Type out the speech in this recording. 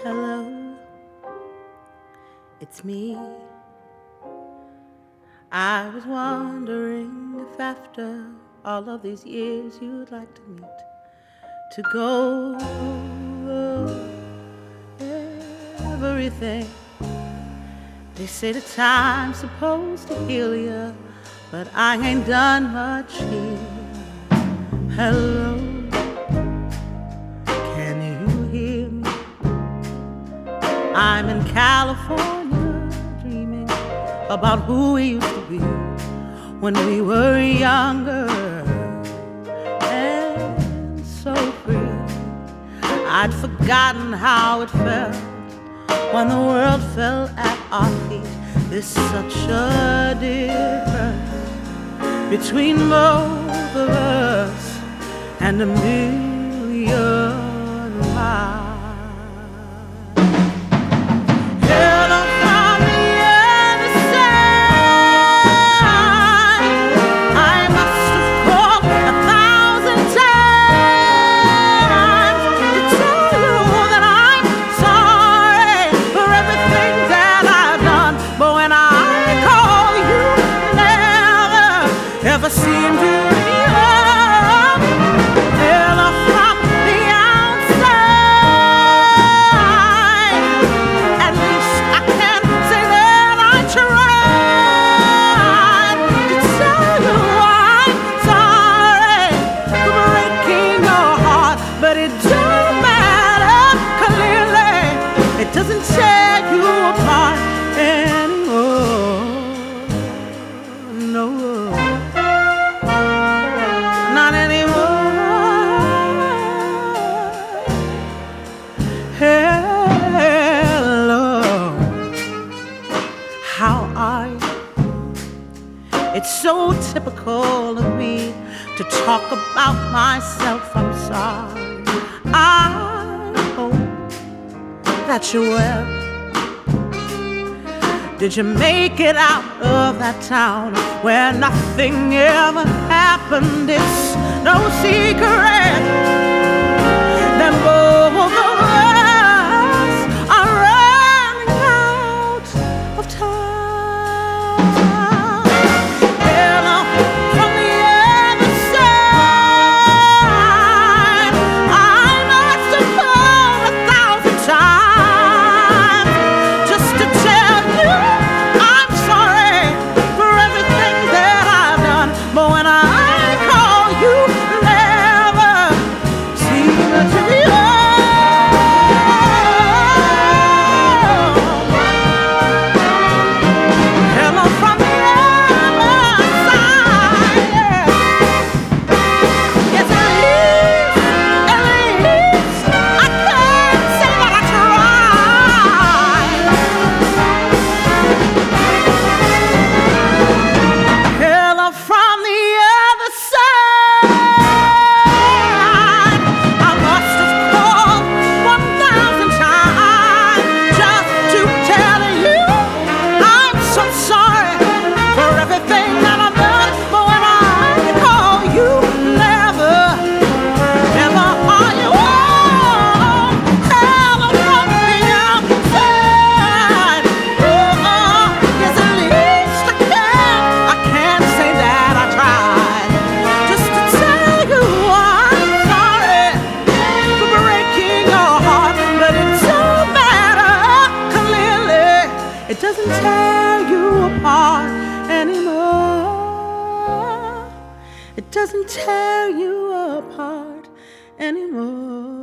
Hello, it's me. I was wondering if after all of these years you'd like to meet, to go over everything. They say the time's supposed to heal you, but I ain't done much here. Hello, can you hear me? I'm in California dreaming about who we used to be when we were younger and so free. I'd forgotten how it felt when the world fell at our feet. There's such a difference between both of us and a million miles. Never seem to realize, hello from the outside. At least I can say that I tried to tell you I'm sorry for breaking your heart, but it don't matter, clearly it doesn't tear you apart anymore. No. Not anymore. Hello, how are you? It's so typical of me to talk about myself. I'm sorry. I hope that you're well. Did you make it out of that town where nothing ever happened? It's no secret that both of us are running out of time. Hello from the other side. I must have called 1,000 times just to tell you I'm sorry for everything that I've done, but when I call you, never seem to be home. Hello from the other side. Yes, at least I can say that I tried. Hello from the other side. I must have called 1,000 times just to tell you I'm so sorry for everything that I've done, but when I call you, never are you home. Hello from the outside. Yes, at least I can say that I tried just to tell you I'm sorry for breaking your heart, but it don't matter, clearly it doesn't tear you apart anymore. It doesn't tear you apart anymore.